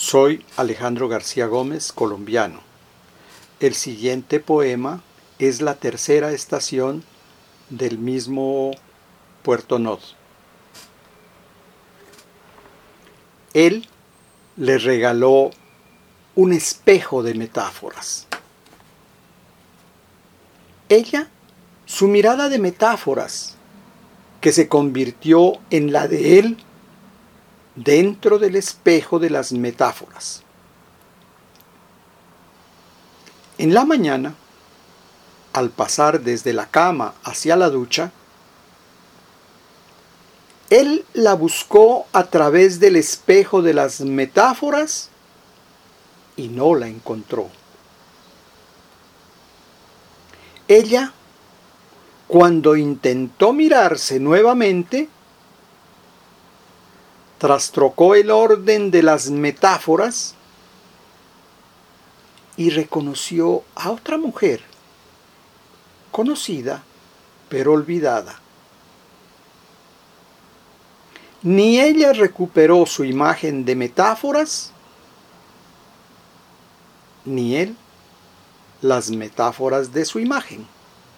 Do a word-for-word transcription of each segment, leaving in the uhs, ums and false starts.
Soy Alejandro García Gómez, colombiano. El siguiente poema es la tercera estación del mismo Puerto Nod. Él le regaló un espejo de metáforas. Ella, su mirada de metáforas, que se convirtió en la de él dentro del espejo de las metáforas. En la mañana, al pasar desde la cama hacia la ducha, él la buscó a través del espejo de las metáforas y no la encontró. Ella, cuando intentó mirarse nuevamente, trastrocó el orden de las metáforas y reconoció a otra mujer, conocida pero olvidada. Ni ella recuperó su imagen de metáforas, ni él las metáforas de su imagen.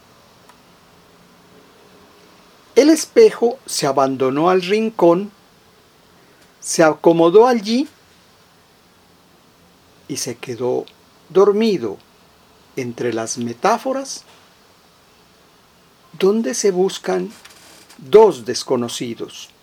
El espejo se abandonó al rincón, se acomodó allí y se quedó dormido entre las metáforas donde se buscan dos desconocidos.